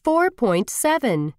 4.7.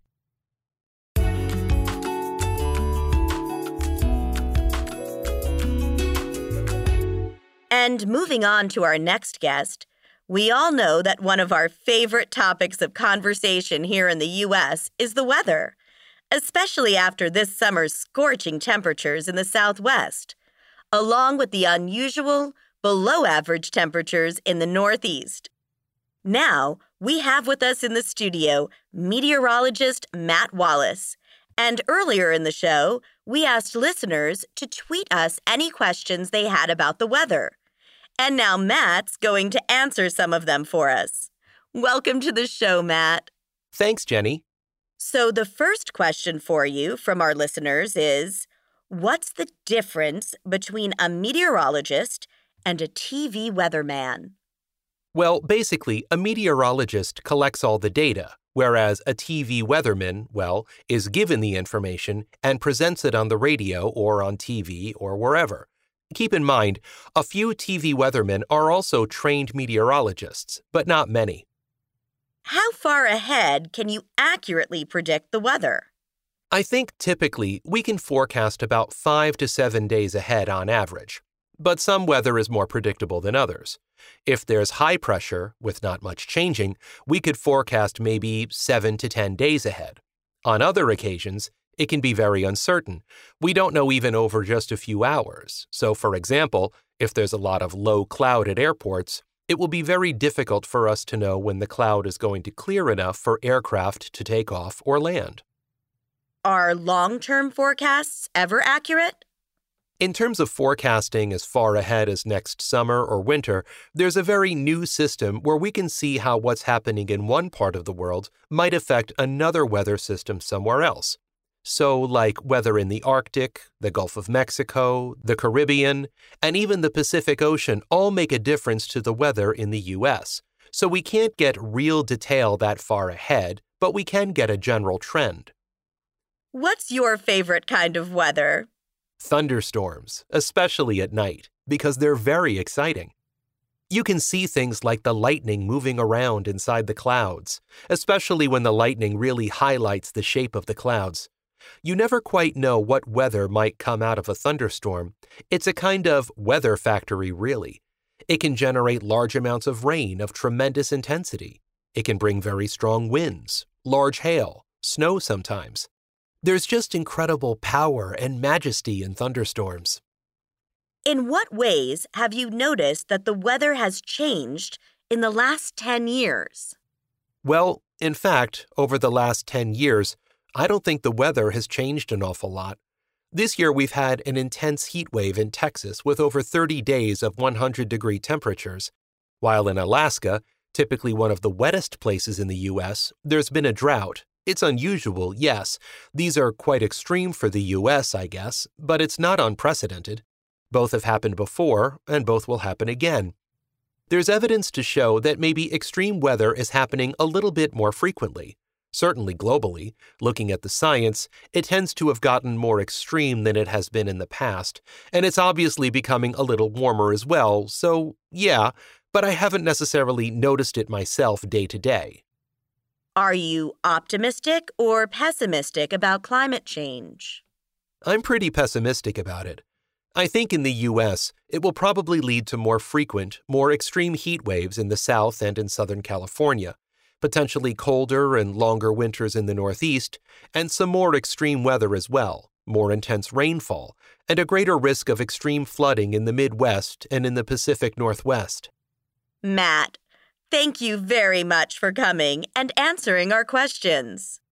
And moving on to our next guest, we all know that one of our favorite topics of conversation here in the U.S. is the weather, especially after this summer's scorching temperatures in the Southwest, along with the unusual, below-average temperatures in the Northeast. Now, we have with us in the studio meteorologist Matt Wallace, and earlier in the show, we asked listeners to tweet us any questions they had about the weather. And now Matt's going to answer some of them for us. Welcome to the show, Matt. Thanks, Jenny. So the first question for you from our listeners is, what's the difference between a meteorologist and a TV weatherman? Well, basically, a meteorologist collects all the data, whereas a TV weatherman, is given the information and presents it on the radio or on TV or wherever. Keep in mind, a few TV weathermen are also trained meteorologists, but not many. How far ahead can you accurately predict the weather? I think typically we can forecast about 5 to 7 days ahead on average, but some weather is more predictable than others. If there's high pressure, with not much changing, we could forecast maybe 7 to 10 days ahead. On other occasions, it can be very uncertain. We don't know even over just a few hours. So, for example, if there's a lot of low cloud at airports, it will be very difficult for us to know when the cloud is going to clear enough for aircraft to take off or land. Are long-term forecasts ever accurate? In terms of forecasting as far ahead as next summer or winter, there's a very new system where we can see how what's happening in one part of the world might affect another weather system somewhere else. So, like weather in the Arctic, the Gulf of Mexico, the Caribbean, and even the Pacific Ocean all make a difference to the weather in the U.S. So we can't get real detail that far ahead, but we can get a general trend. What's your favorite kind of weather? Thunderstorms, especially at night, because they're very exciting. You can see things like the lightning moving around inside the clouds, especially when the lightning really highlights the shape of the clouds. You never quite know what weather might come out of a thunderstorm. It's a kind of weather factory, really. It can generate large amounts of rain of tremendous intensity. It can bring very strong winds, large hail, snow sometimes. There's just incredible power and majesty in thunderstorms. In what ways have you noticed that the weather has changed in the last 10 years? Well, in fact, over the last 10 years, I don't think the weather has changed an awful lot. This year we've had an intense heat wave in Texas with over 30 days of 100-degree temperatures, while in Alaska, typically one of the wettest places in the U.S., there's been a drought. It's unusual, yes. These are quite extreme for the U.S., I guess, but it's not unprecedented. Both have happened before, and both will happen again. There's evidence to show that maybe extreme weather is happening a little bit more frequently. Certainly globally, looking at the science, it tends to have gotten more extreme than it has been in the past, and it's obviously becoming a little warmer as well, so yeah, but I haven't necessarily noticed it myself day to day. Are you optimistic or pessimistic about climate change? I'm pretty pessimistic about it. I think in the U.S., it will probably lead to more frequent, more extreme heat waves in the South and in Southern California, potentially colder and longer winters in the Northeast, and some more extreme weather as well, more intense rainfall, and a greater risk of extreme flooding in the Midwest and in the Pacific Northwest. Matt, thank you very much for coming and answering our questions.